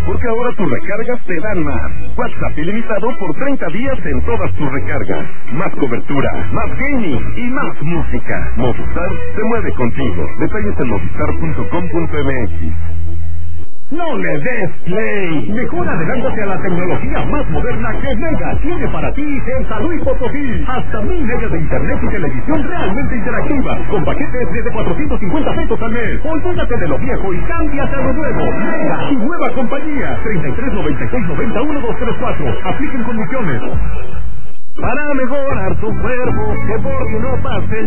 porque ahora tus recargas te dan más. WhatsApp ilimitado por 30 días en todas tus recargas. Más cobertura, más gaming y más música. Movistar se mueve contigo. Detalles en movistar.com.mx. No le des play. Mejor adelántate a la tecnología más moderna que Mega tiene para ti en San Luis Potosí. Hasta 1000 megas de internet y televisión realmente interactiva, con paquetes desde 450 pesos al mes. Olvídate de lo viejo y cámbiate a lo nuevo. Mega, tu nueva compañía. 33 96 90 1234. Apliquen condiciones. Para mejorar tu cuerpo, que por no pase